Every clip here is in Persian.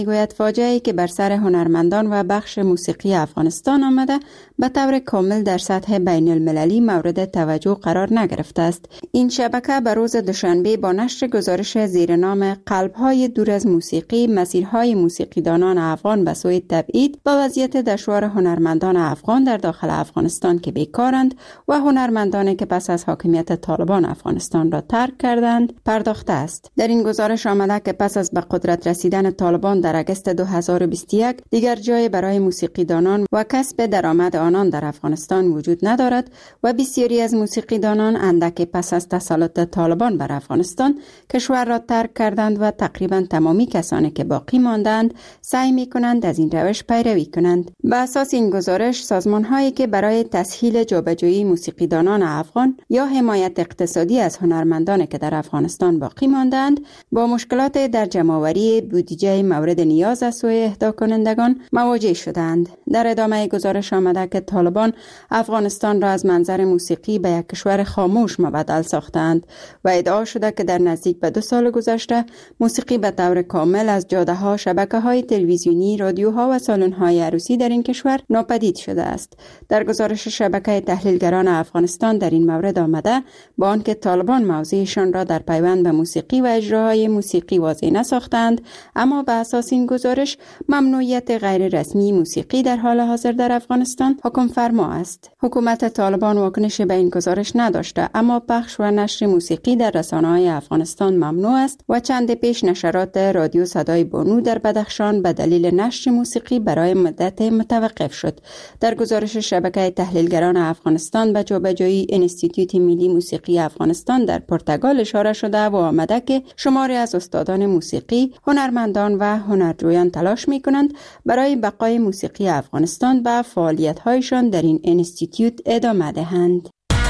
میگوید فاجعه‌ای که بر سر هنرمندان و بخش موسیقی افغانستان آمده به طور کامل در سطح بین المللی مورد توجه قرار نگرفته است. این شبکه به روز دوشنبه با نشر گزارش زیر نام قلب‌های دور از موسیقی، مسیرهای موسیقیدانان افغان به سوی تبعید با وضعیت دشوار هنرمندان افغان در داخل افغانستان که بیکارند و هنرمندانی که پس از حاکمیت طالبان افغانستان را ترک کردند پرداخته است. در این گزارش آمده که پس از به قدرت رسیدن طالبان در اگست 2021 دیگر جای برای موسیقیدانان و کسب درآمد آنان در افغانستان وجود ندارد و بسیاری از موسیقیدانان اندک پس از تسلط طالبان بر افغانستان کشور را ترک کردند و تقریبا تمامی کسانی که باقی ماندند سعی می‌کنند از این روش پیروی کنند. به اساس این گزارش سازمان‌هایی که برای تسهیل جابجایی موسیقیدانان افغان یا حمایت اقتصادی از هنرمندانی که در افغانستان باقی ماندند با مشکلات در جمع‌آوری بودجه مورد نیاز از سوی اهدا کنندگان مواجه شدند. در ادامه گزارش آمده که طالبان افغانستان را از منظر موسیقی به یک کشور خاموش مبدل ساختند و ادعا شده که در نزدیک به 2 سال گذشته موسیقی به طور کامل از جاده‌ها، شبکه‌های تلویزیونی، رادیوها و سالن‌های عروسی در این کشور ناپدید شده است. در گزارش شبکه تحلیلگران افغانستان در این مورد آمده با آنکه طالبان موضعشان را در پیوند به موسیقی و اجراهای موسیقی واضح نساختند، اما به اساس این گزارش ممنوعیت غیر رسمی موسیقی در حال حاضر در افغانستان حکم فرما است. حکومت طالبان واکنشی به این گزارش نداشته، اما پخش و نشر موسیقی در رسانه‌های افغانستان ممنوع است و چند پیش نشرات رادیو صدای بانو در بدخشان به دلیل نشر موسیقی برای مدت متوقف شد. در گزارش شبکه تحلیلگران افغانستان به جابجایی انستیتوت ملی موسیقی افغانستان در پرتغال اشاره شده و آمده که شماری از استادان موسیقی، هنرمندان و هنرجویان تلاش می‌کنند برای بقای موسیقی افغانستان به فعالیت‌هایشان در این انستیتوت ادامه دهند.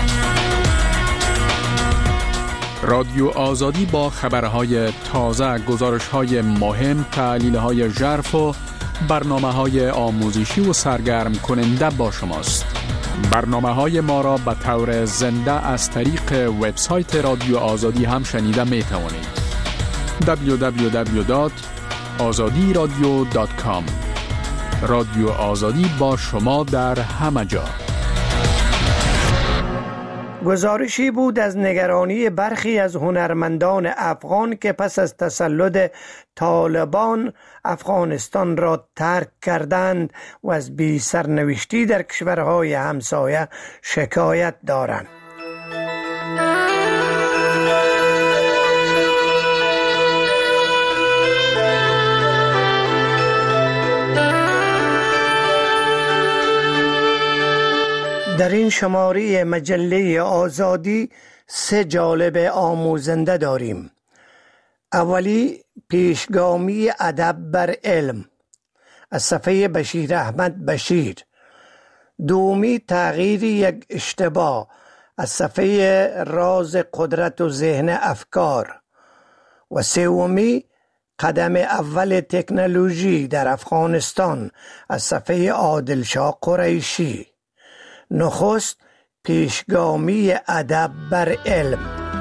رادیو آزادی با خبرهای تازه، گزارش‌های مهم، تحلیل‌های ژرف و برنامه‌های آموزشی و سرگرم کننده با شماست. برنامه‌های ما را به طور زنده از طریق وبسایت رادیو آزادی هم شنیده می‌توانید. www.azadiradio.com. رادیو آزادی با شما در همه جا. گزارشی بود از نگرانی برخی از هنرمندان افغان که پس از تسلط طالبان افغانستان را ترک کردند و از بی سرنوشتی در کشورهای همسایه شکایت دارند. در این شماره مجله آزادی 3 جالب آموزنده داریم. اولی پیشگامی ادب بر علم از صفحه بشیر احمد بشیر. دومی تغییر یک اشتباه از صفحه راز قدرت و ذهن افکار. و سومی قدم اول تکنولوژی در افغانستان از صفحه عادلشاه قریشی. نخست پیشگامی ادب بر علم.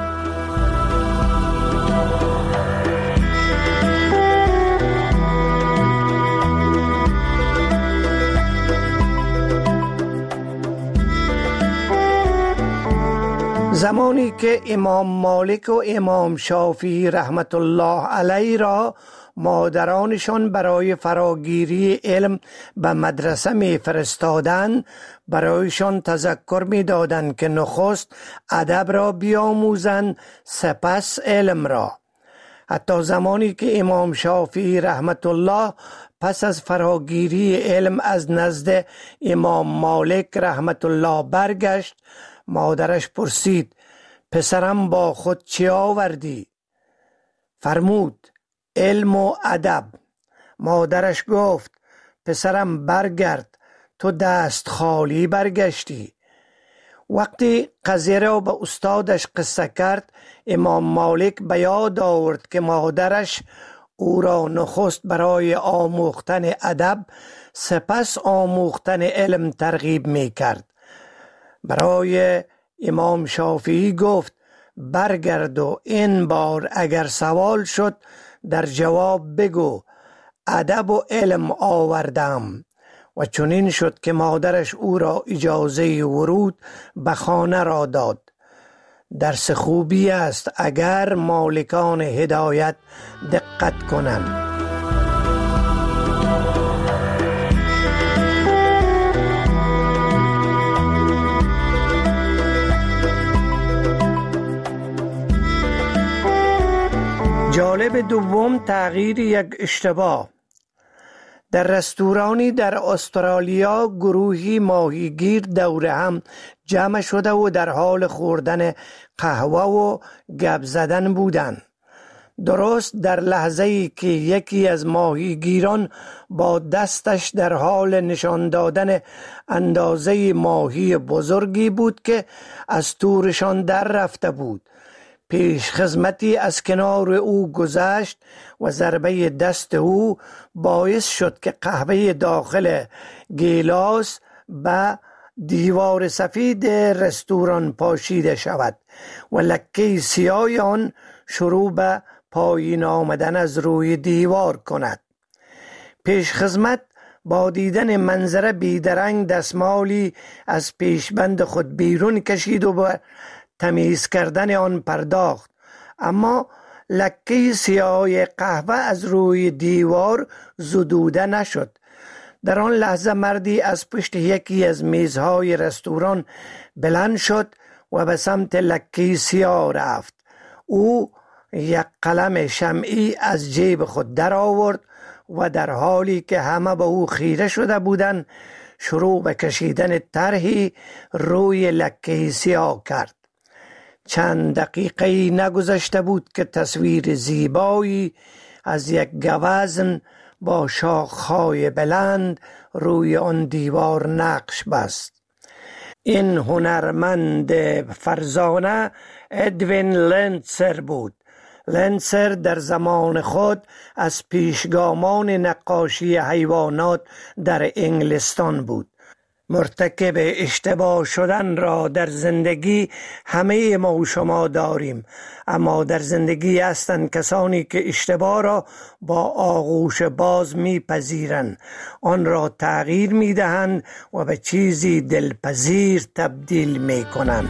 زمانی که امام مالک و امام شافعی رحمت الله علیه را مادرانشان برای فراگیری علم به مدرسه می فرستادند، برایشان تذکر می دادند که نخست ادب را بیاموزند سپس علم را. حتی زمانی که امام شافعی رحمت الله پس از فراگیری علم از نزد امام مالک رحمت الله برگشت، مادرش پرسید: پسرم با خود چی آوردی؟ فرمود: علم و ادب. مادرش گفت: پسرم برگرد، تو دست خالی برگشتی. وقتی قضیه را به استادش قصه کرد، امام مالک به یاد آورد که مادرش او را نخست برای آموختن ادب سپس آموختن علم ترغیب می کرد. برای امام شافعی گفت: برگرد و این بار اگر سوال شد در جواب بگو: ادب و علم آوردم. و چنین شد که مادرش او را اجازه ورود به خانه را داد. درس خوبی است اگر مالکان هدایت دقت کنند. جالب دوم، تغییر یک اشتباه. در رستورانی در استرالیا گروهی ماهیگیر دور هم جمع شده و در حال خوردن قهوه و گپ زدن بودند. درست در لحظه‌ای که یکی از ماهیگیران با دستش در حال نشان دادن اندازه ماهی بزرگی بود که از تورشان در رفته بود، پیش خدمتی از کنار او گذشت و ضربه دست او باعث شد که قهوه داخل گیلاس به دیوار سفید رستوران پاشیده شود و لکه سیاه آن شروع به پایین آمدن از روی دیوار کند. پیش خدمت با دیدن منظره بیدرنگ دستمالی از پیشبند خود بیرون کشید و به تمیز کردن آن پرداخت، اما لکه سیاه قهوه از روی دیوار زدوده نشد. در آن لحظه مردی از پشت یکی از میزهای رستوران بلند شد و به سمت لکه سیاه رفت. او یک قلم شمعی از جیب خود در آورد و در حالی که همه به او خیره شده بودند شروع به کشیدن طرحی روی لکه سیاه کرد. چند دقیقه نگذشته بود که تصویر زیبایی از یک گوزن با شاخهای بلند روی آن دیوار نقش بست. این هنرمند فرزانه ادوین لنسر بود. لنسر در زمان خود از پیشگامان نقاشی حیوانات در انگلستان بود. مرتکب اشتباه شدن را در زندگی همه ما و شما داریم، اما در زندگی هستند کسانی که اشتباه را با آغوش باز میپذیرند، آن را تغییر میدهند و به چیزی دلپذیر تبدیل میکنند.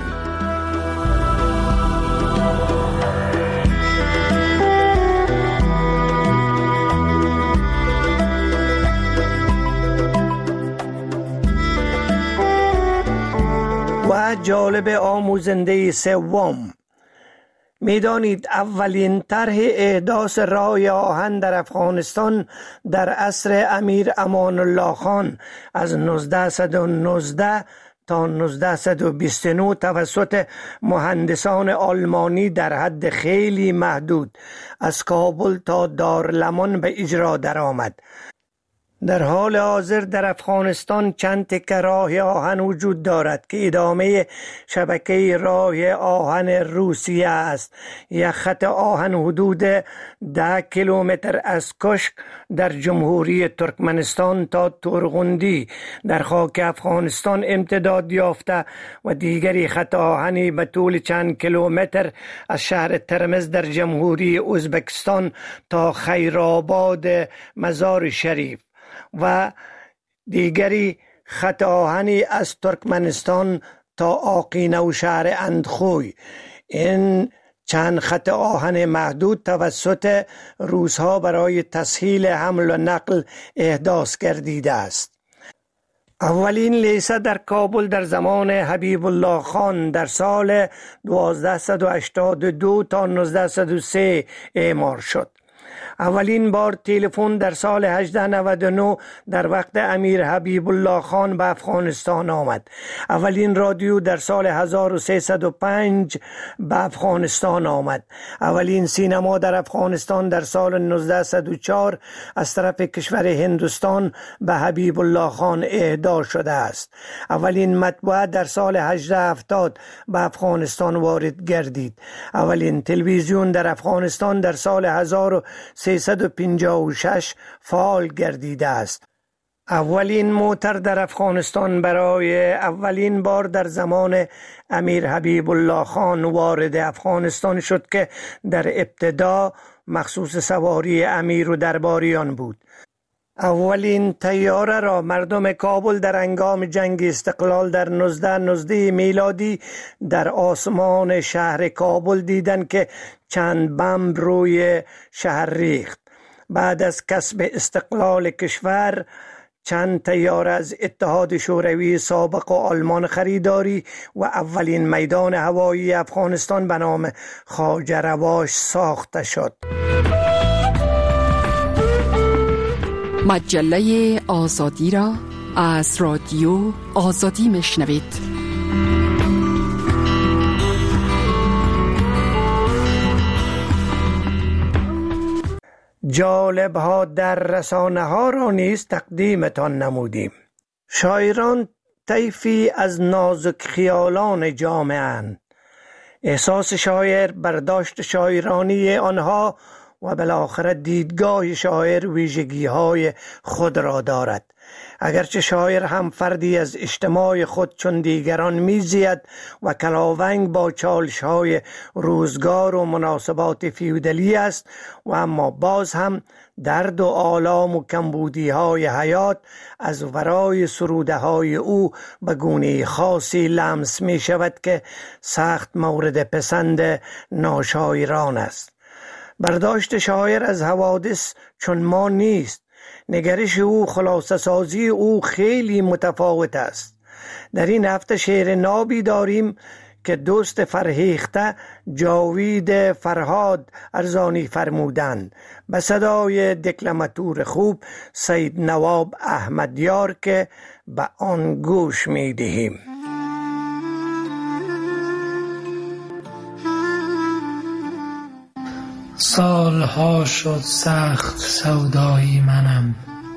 و جالب آموزنده سوم، میدانید اولین طرح احداث راه آهن در افغانستان در عصر امیر امان الله خان از 1919 تا 1929 توسط مهندسان آلمانی در حد خیلی محدود از کابل تا دارالمان به اجرا درآمد. در حال حاضر در افغانستان چند تکه راه آهن وجود دارد که ادامه شبکه راه آهن روسیه است. یک خط آهن حدود 10 کیلومتر از کشک در جمهوری ترکمنستان تا تورغوندی در خاک افغانستان امتداد یافته و دیگری خط آهنی به طول چند کیلومتر از شهر ترمز در جمهوری ازبکستان تا خیرآباد مزار شریف و دیگری خط آهنی از ترکمنستان تا آقینه و شهر اندخوی. این چند خط آهن محدود توسط روس‌ها برای تسهیل حمل و نقل احداث گردیده است. اولین لیسه در کابل در زمان حبیب الله خان در سال 1282 تا 1903 اعمار شد. اولین بار تلفن در سال 1899 در وقت امیر حبیب الله خان به افغانستان آمد. اولین رادیو در سال 1305 به افغانستان آمد. اولین سینما در افغانستان در سال 1904 از طرف کشور هندوستان به حبیب الله خان اهدا شده است. اولین مطبوعه در سال 1870 به افغانستان وارد گردید. اولین تلویزیون در افغانستان در سال 1356 فعال گردیده است. اولین موتر در افغانستان برای اولین بار در زمان امیر حبیب الله خان وارد افغانستان شد که در ابتدا مخصوص سواری امیر و درباریان بود. اولین طیاره را مردم کابل در هنگام جنگ استقلال در 1919 میلادی در آسمان شهر کابل دیدند که چند بمب روی شهر ریخت. بعد از کسب استقلال کشور چند طیاره از اتحاد شوروی سابق و آلمان خریداری و اولین میدان هوایی افغانستان به نام خواجه رواش ساخته شد. مجله آزادی را از رادیو آزادی میشنوید. جالب ها در رسانه ها را نیز تقدیمتان نمودیم. شاعران طیفی از نازک خیالان جامعه اند. احساس شاعر، برداشت شاعرانی آنها و بالاخره دیدگاه شاعر ویژگی های خود را دارد. اگرچه شاعر هم فردی از اجتماع خود چون دیگران میزید و کلاونگ با چالش های روزگار و مناسبات فیودالی است، و اما باز هم درد و آلام و کمبودی های حیات از ورای سروده های او به گونه خاصی لمس می شود که سخت مورد پسند ناشاعران است. برداشت شاعر از حوادث چون ما نیست. نگرش او، خلاصه سازی او خیلی متفاوت است. در این هفته شعر نابی داریم که دوست فرهیخته جاوید فرهاد ارزانی فرمودند به صدای دکلماتور خوب سید نواب احمدیار که به آن گوش می دهیم. سالها شد سخت سودایی منم،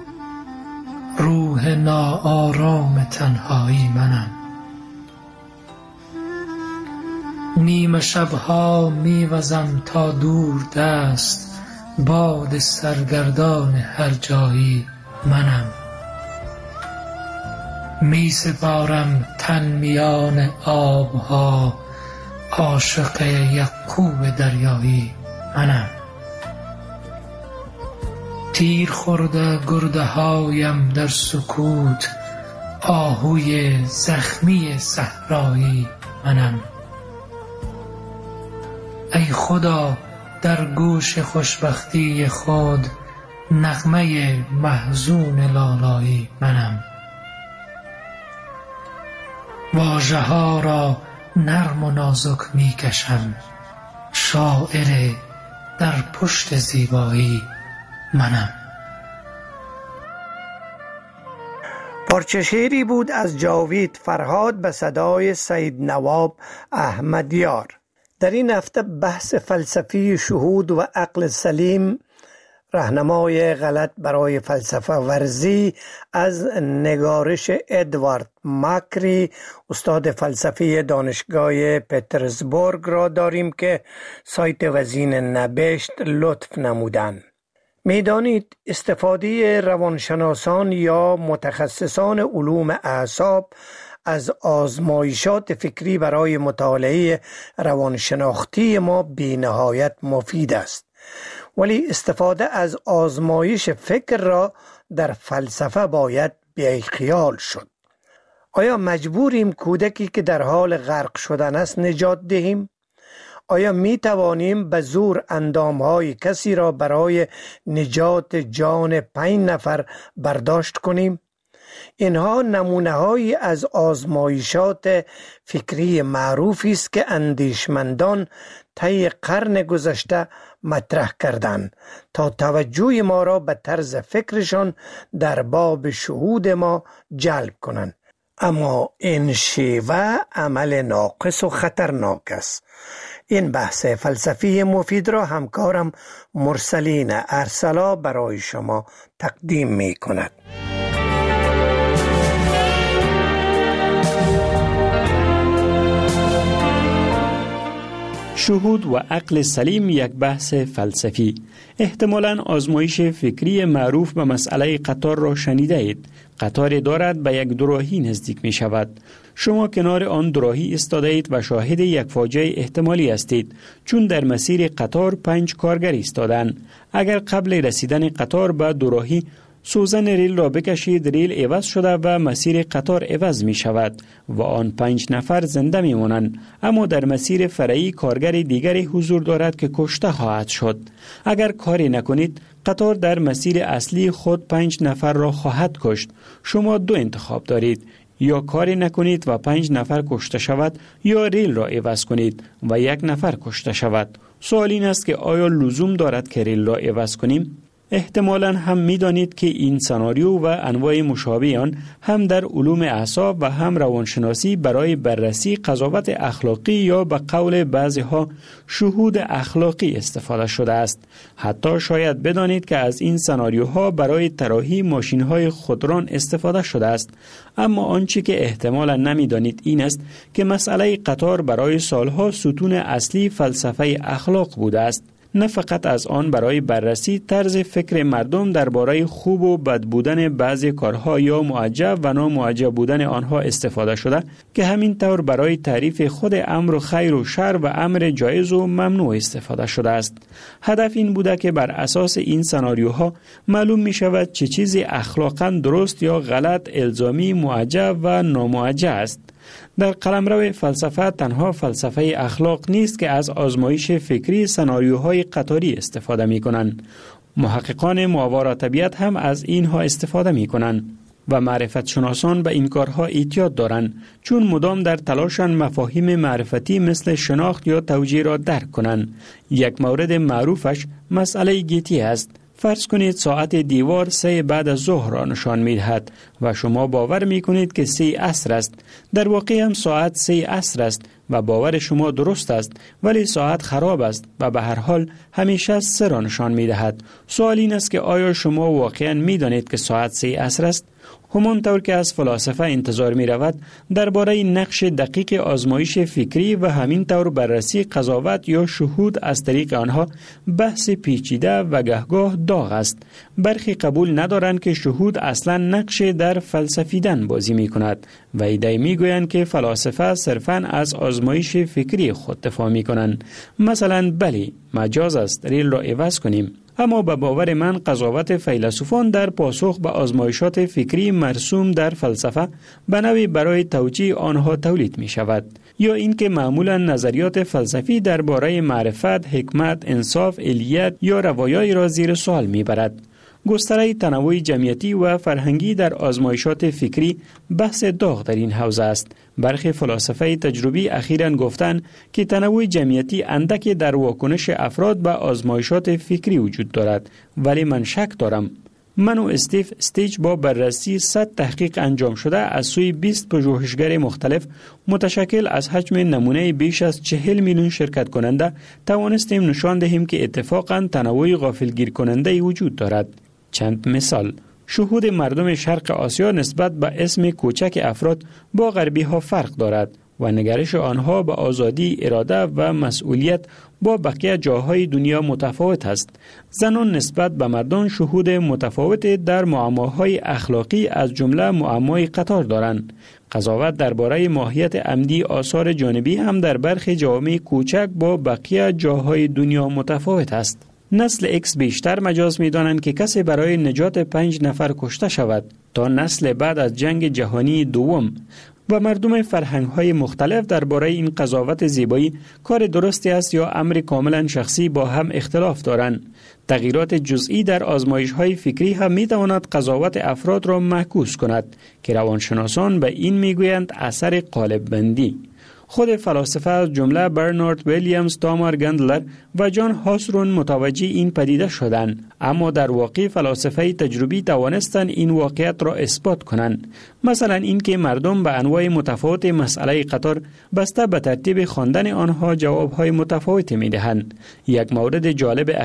روح ناآرام تنهایی منم. نیمه شبها میوزم تا دور دست، باد سرگردان هر جایی منم. می سپارم تن میان آبها، عاشق یک کوه دریایی منم. تیر خورده گرده هایم در سکوت، آهوی زخمی صحرایی منم. ای خدا در گوش خوشبختی خود، نغمه محزون لالایی منم. واژه ها را نرم و نازک می کشم، شاعر در پشت زیبایی منم. پارچه شعری بود از جاوید فرهاد به صدای سید نواب احمدیار. در این هفته بحث فلسفی شهود و عقل سلیم، راهنمای غلط برای فلسفه ورزی، از نگارش ادوارد ماکری، استاد فلسفی دانشگاه پترزبورگ را داریم که سایت وزین نبشت لطف نمودند. میدانید استفاده روانشناسان یا متخصصان علوم اعصاب از آزمایشات فکری برای مطالعه روانشناختی ما بی نهایت مفید است، ولی استفاده از آزمایش فکر را در فلسفه باید بی‌خیال شد. آیا مجبوریم کودکی که در حال غرق شدن است نجات دهیم؟ آیا می توانیم به زور اندامهای کسی را برای نجات جان 5 نفر برداشت کنیم؟ اینها نمونه‌هایی از آزمایشات فکری معروفی است که اندیشمندان طی قرن گذشته مطرح کردند تا توجه ما را به طرز فکرشان در باب شهود ما جلب کنند. اما این شیوه عمل ناقص و خطرناک است. این بحث فلسفی مفید را همکارم مرسلین ارسلا برای شما تقدیم می کند. شهود و عقل سلیم یک بحث فلسفی. احتمالاً آزمایش فکری معروف به مسئله قطار را شنیده اید. قطار دارد به یک دوراهی نزدیک می شود. شما کنار آن دوراهی ایستاده اید و شاهد یک فاجعه احتمالی هستید، چون در مسیر قطار 5 کارگر ایستادند. اگر قبل رسیدن قطار به دوراهی سوزن ریل را بکشید، ریل عوض شده و مسیر قطار عوض می شود و آن 5 نفر زنده می مانند، اما در مسیر فرعی کارگر دیگری حضور دارد که کشته خواهد شد. اگر کاری نکنید قطار در مسیر اصلی خود 5 نفر را خواهد کشت. شما 2 انتخاب دارید: یا کاری نکنید و 5 نفر کشته شود، یا ریل را عوض کنید و 1 نفر کشته شود. سوال این است که آیا لزوم دارد که ریل را عوض کنیم؟ احتمالاً هم می دانید که این سناریو و انواع مشابه آن هم در علوم اعصاب و هم روانشناسی برای بررسی قضاوت اخلاقی یا به قول بعضی ها شهود اخلاقی استفاده شده است. حتی شاید بدانید که از این سناریوها برای طراحی ماشین‌های خودران استفاده شده است. اما آنچه که احتمالاً نمی دانید این است که مسئله قطار برای سالها ستون اصلی فلسفه اخلاق بوده است. نه فقط از آن برای بررسی طرز فکر مردم درباره خوب و بد بودن بعضی کارها یا معجب و نامعجب بودن آنها استفاده شده، که همین طور برای تعریف خود امر خیر و شر و امر جایز و ممنوع استفاده شده است. هدف این بوده که بر اساس این سناریوها معلوم می شود چه چیزی اخلاقاً درست یا غلط، الزامی، معجب و نامعجب است. در قلمرو فلسفه تنها فلسفه اخلاق نیست که از آزمایش فکری سناریوهای قطاری استفاده می کنند. محققان ماورا طبیعت هم از اینها استفاده می کنند و معرفت شناسان به این کارها اعتیاد دارند، چون مدام در تلاشن مفاهیم معرفتی مثل شناخت یا توجیه را درک کنند. یک مورد معروفش مسئله گیتی است. فرض کنید ساعت دیوار 3 بعد از ظهر را نشان می دهد و شما باور می کنید که 3 عصر است. در واقع هم ساعت 3 عصر است و باور شما درست است، ولی ساعت خراب است و به هر حال همیشه 3 را نشان می دهد. سوال این است که آیا شما واقعا می دانید که ساعت 3 عصر است؟ همانطور که از فلاسفه انتظار می رود درباره نقش دقیق آزمایش فکری و همین طور بررسی قضاوت یا شهود از طریق آنها بحث پیچیده و گهگاه داغ است. برخی قبول ندارند که شهود اصلا نقش در فلسفیدن بازی می کند و ایده می گویند که فلاسفه صرفاً از آزمایش فکری خود دفاع می کنند. مثلا بلی، مجاز است ریل را عوض کنیم. اما به باور من قضاوت فیلسوفان در پاسخ به آزمایشات فکری مرسوم در فلسفه به نوعی برای توجیه آنها تولید می شود، یا اینکه معمولا نظریات فلسفی درباره معرفت، حکمت، انصاف، علیت یا روایایی را زیر سوال می برد. گستره تنوع جمعیتی و فرهنگی در آزمایشات فکری بحث داغ در این حوزه است. برخی فلاسفه تجربی اخیراً گفتند که تنوع جمعیتی اندکی در واکنش افراد به آزمایشات فکری وجود دارد، ولی من شک دارم. من و استیف استیج با بررسی 100 تحقیق انجام شده از سوی 20 پژوهشگر مختلف متشکل از حجم نمونه بیش از 40 میلیون شرکت کننده توانستیم نشان دهیم که اتفاقاً تنوع غافلگیر کننده وجود دارد. چند مثال: شهود مردم شرق آسیا نسبت به اسم کوچک افراد با غربی ها فرق دارد و نگرش آنها به آزادی، اراده و مسئولیت با بقیه جاهای دنیا متفاوت است. زنان نسبت به مردان شهود متفاوت در معماهای اخلاقی از جمله معمای قطار دارند. قضاوت درباره ماهیت عمدی آثار جانبی هم در برخی جوامع کوچک با بقیه جاهای دنیا متفاوت است. نسل اکس بیشتر مجاز می دانند که کسی برای نجات 5 نفر کشته شود تا نسل بعد از جنگ جهانی دوم، و مردم فرهنگ‌های مختلف درباره این قضاوت زیبایی کار درستی است یا امر کاملا شخصی با هم اختلاف دارند. تغییرات جزئی در آزمایش‌های فکری هم می‌تواند قضاوت افراد را معکوس کند که روانشناسان به این می‌گویند اثر قالب بندی. خود فلاسفه از جمله برنارد ویلیامز، تامار گندلر و جان هاسرون متوجه این پدیده شدند، اما در واقع فلاسفه تجربی توانستند این واقعیت را اثبات کنند. مثلا اینکه مردم به انواع متفاوت مسئله قطار بسته به ترتیب خواندن آنها جوابهای متفاوت می‌دهند. یک مورد جالب اخیر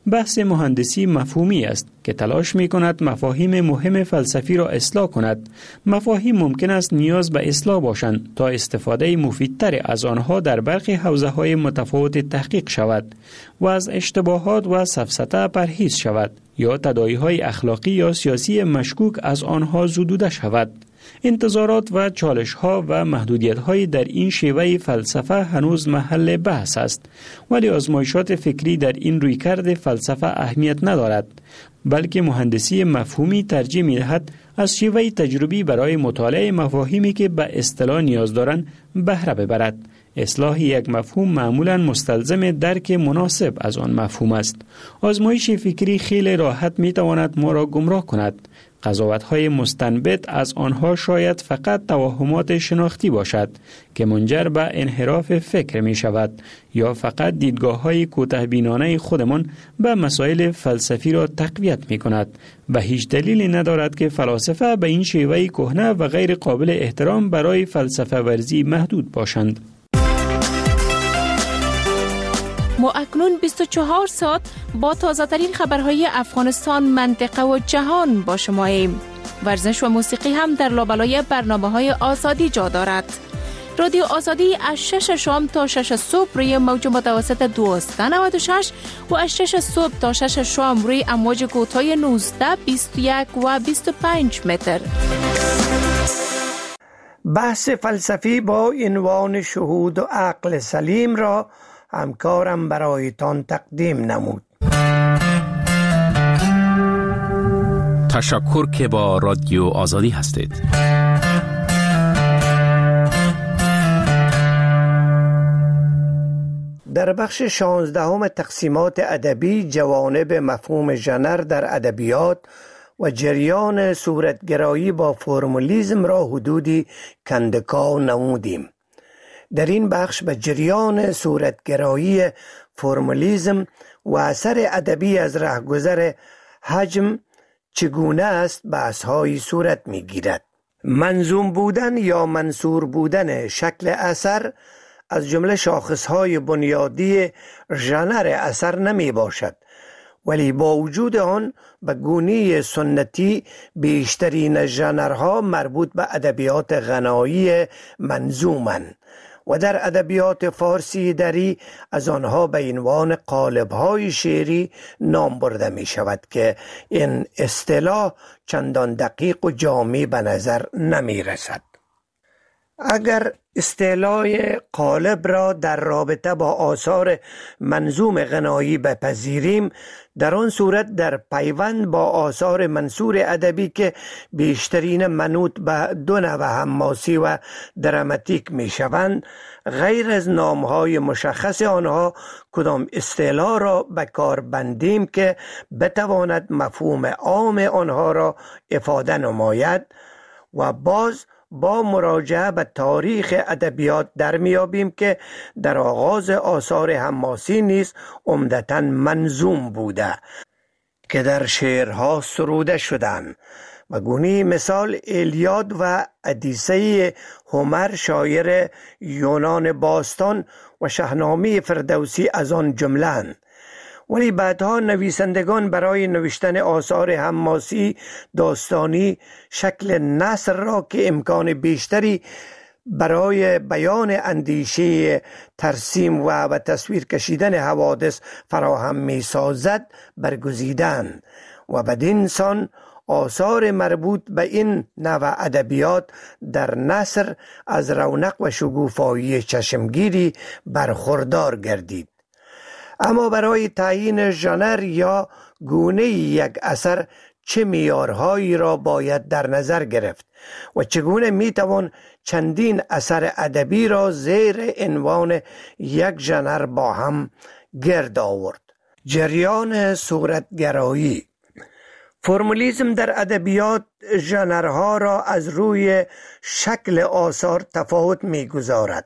بحث مهندسی مفهومی است که تلاش می کند مفاهیم مهم فلسفی را اصلاح کند. مفاهیم ممکن است نیاز به اصلاح باشند تا استفاده مفیدتر از آنها در برخی حوزه‌های متفاوت تحقیق شود و از اشتباهات و سفسطه پرهیز شود یا تداعی‌های اخلاقی یا سیاسی مشکوک از آنها زدوده شود. انتظارات و چالش‌ها و محدودیت‌های در این شیوه فلسفه هنوز محل بحث است، ولی آزمایشات فکری در این رویکرد فلسفه اهمیت ندارد، بلکه مهندسی مفهومی ترجیح می‌دهد از شیوه تجربی برای مطالعه مفاهیمی که به اصطلاح نیاز دارند بهره ببرد. اصلاح یک مفهوم معمولاً مستلزم درک مناسب از آن مفهوم است. آزمایش فکری خیلی راحت می‌تواند ما را گمراه کند. قضاوت‌های مستنبط از آنها شاید فقط توهمات شناختی باشد که منجر به انحراف فکر می شود یا فقط دیدگاه‌های کوتاه‌بینانه خودمان به مسائل فلسفی را تقویت می کند و هیچ دلیلی ندارد که فلاسفه به این شیوه کهنه و غیر قابل احترام برای فلسفه ورزی محدود باشند. ما اکنون 24 ساعت با تازه ترین خبرهای افغانستان، منطقه و جهان با شماییم. ورزش و موسیقی هم در لابلای برنامه‌های آزادی جا دارد. رادیو آزادی از 6 شام تا 6 صبح روی موج متوسط 1296 و از 6 صبح تا 6 شام روی امواج کوتاه 19، 21 و 25 متر. بحث فلسفی با عنوان شهود و عقل سلیم را همکارم برایتان تقدیم نمود. تشکر که با رادیو آزادی هستید. در بخش 16 تقسیمات ادبی جوانب مفهوم ژانر در ادبیات و جریان صورتگرایی با فرمولیسم را حدودی کندکاو نمودیم. در این بخش به جریان صورتگرایی، فرمولیسم و اثر ادبی از رهگذر حجم چگونه است بحث‌هایی صورت می‌گیرد. منظوم بودن یا منثور بودن شکل اثر از جمله شاخص‌های بنیادی ژانر اثر نمی باشد، ولی با وجود آن به گونه سنتی بیشترین ژانرها مربوط به ادبیات غنایی منظومند و در ادبیات فارسی دری از آنها به عنوان قالب‌های شعری نام برده می شود که این اصطلاح چندان دقیق و جامع به نظر نمی رسد. اگر اصطلاح قالب را در رابطه با آثار منظوم غنایی بپذیریم، در آن صورت در پیوند با آثار منثور ادبی که بیشترین منوط به دو نوع حماسی و دراماتیک می شوند، غیر از نامهای مشخص آنها کدام اصطلاح را به کار بندیم که بتواند مفهوم عام آنها را افاده نماید و باز با مراجعه به تاریخ ادبیات در میابیم که در آغاز آثار حماسی نیز عمدتاً منظوم بوده که در شعرها سروده شدند. و گونه مثال ایلیاد و ادیسه هومر شاعر یونان باستان و شاهنامه فردوسی از آن جمله‌اند. ولی بعدها نویسندگان برای نوشتن آثار حماسی داستانی شکل نثر را که امکان بیشتری برای بیان اندیشه، ترسیم و تصویر کشیدن حوادث فراهم می سازد برگزیدند و بدین سان آثار مربوط به این نوع ادبیات در نثر از رونق و شگوفایی چشمگیری برخوردار گردید. اما برای تعیین ژانر یا گونه یک اثر چه معیارهایی را باید در نظر گرفت و چگونه میتوان چندین اثر ادبی را زیر عنوان یک ژانر با هم گرد آورد؟ جریان صورتگرایی. فرمولیسم در ادبیات ژانرها را از روی شکل آثار تفاوت میگذارد،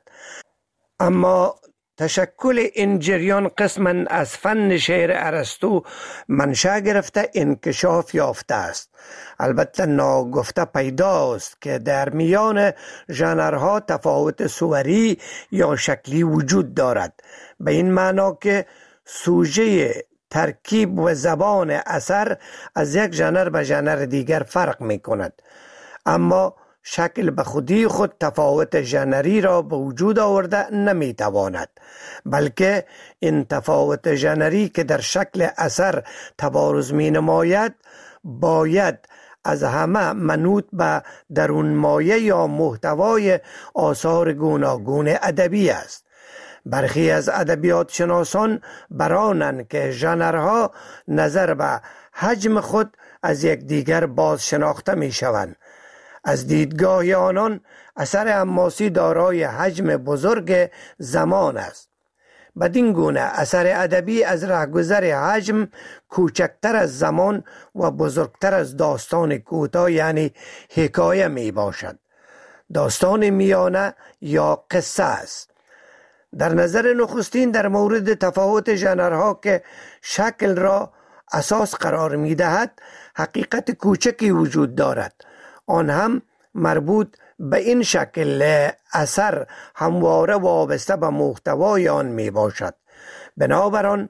اما تشکل این جریان قسماً از فن شعر ارسطو منشأ گرفته انکشاف یافته است. البته ناگفته پیداست که در میان ژانرها تفاوت صوری یا شکلی وجود دارد، به این معنا که سوژه ترکیب و زبان اثر از یک ژانر به ژانر دیگر فرق می کند، اما شکل به خودی خود تفاوت ژانری را به وجود آورده نمی تواند، بلکه این تفاوت ژانری که در شکل اثر تبارز می نماید باید از همه منوط به درون مایه یا محتوای آثار گوناگون ادبی است. برخی از ادبیات شناسان برانند که ژانرها نظر به حجم خود از یک دیگر باز شناخته می شوند. از دیدگاه آنان اثر حماسی دارای حجم بزرگ زمان است. بدین گونه اثر ادبی از رهگذر حجم کوچکتر از زمان و بزرگتر از داستان کوتاه یعنی حکایه می باشد. داستان میانه یا قصه است. در نظر نخستین در مورد تفاوت ژانرها که شکل را اساس قرار می دهد حقیقت کوچکی وجود دارد، آن هم مربوط به این شکل اثر همواره وابسته به محتوای آن می باشد. بنابراین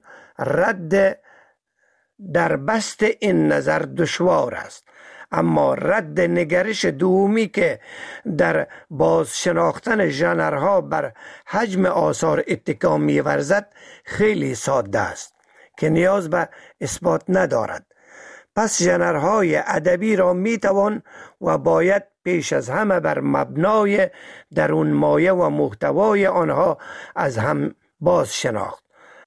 رد در بست این نظر دشوار است، اما رد نگرش دومی که در باز شناختن ژانرها بر حجم آثار اتکا می ورزد خیلی ساده است که نیاز به اثبات ندارد. پس ژانرهای ادبی را می توان و باید پیش از همه بر مبنای درون مایه و محتوای آنها از هم باز شناخت.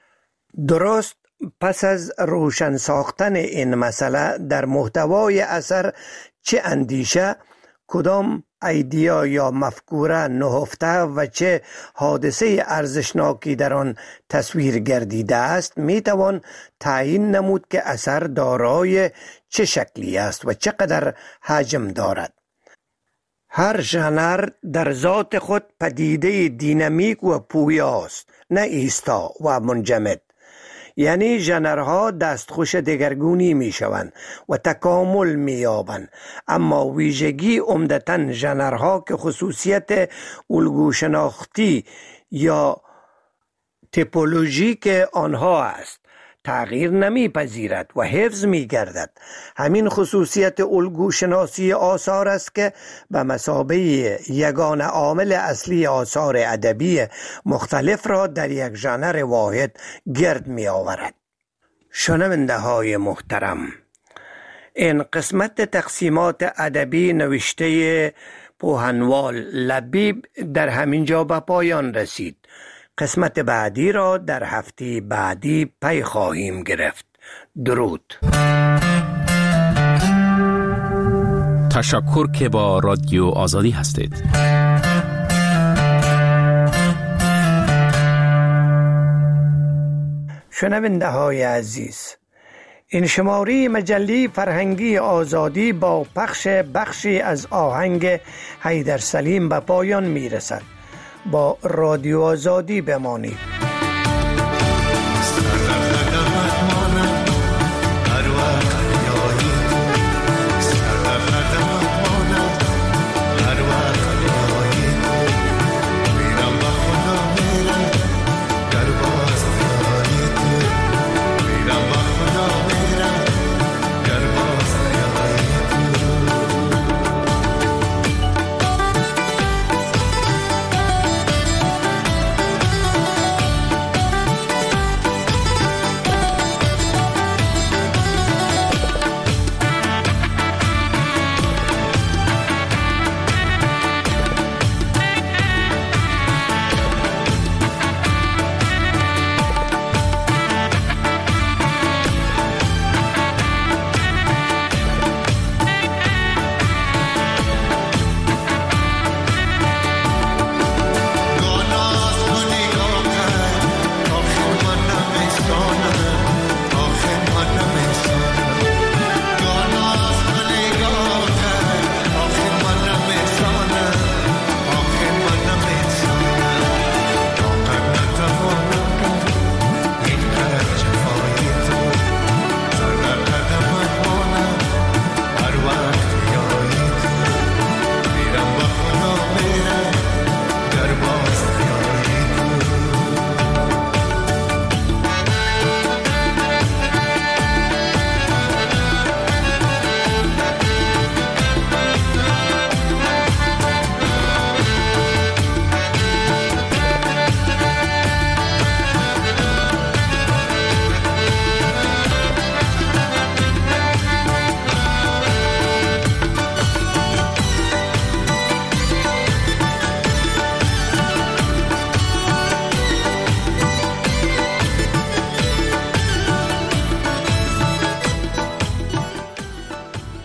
درست پس از روشن ساختن این مسئله در محتوای اثر چه اندیشه، کدام ایدیا یا مفکوره نهفته و چه حادثه ارزشناکی در آن تصویر گردیده است می توان تعیین نمود که اثر دارای چه شکلی است و چقدر حجم دارد. هر ژانر در ذات خود پدیده دینامیک و پویا است، نه ایستا و منجمد. یعنی ژانرها دستخوش دگرگونی می شوند و تکامل می یابند، اما ویژگی عمدتاً ژانرها که خصوصیت الگو شناختی یا تیپولوژیک آنها است تغییر نمی پذیرد و حفظ می گردد. همین خصوصیت الگو شناسی آثار است که به مثابه یگان عامل اصلی آثار ادبی مختلف را در یک ژانر واحد گرد می آورد. شنونده های محترم، این قسمت تقسیمات ادبی نوشته پوهنوال لبیب در همین جا به پایان رسید. قسمت بعدی را در هفته بعدی پی خواهیم گرفت. درود. تشکر که با رادیو آزادی هستید. شنونده های عزیز، این شماره مجله فرهنگی آزادی با پخش بخشی از آهنگ حیدر سلیم به پایان می رسد. با رادیو آزادی بمانید.